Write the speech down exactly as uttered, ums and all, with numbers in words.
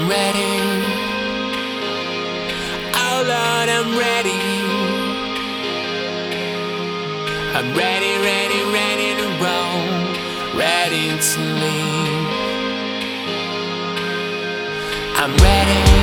I'm ready. Oh Lord, I'm ready. I'm ready, ready, ready to roll, ready to leave. I'm ready.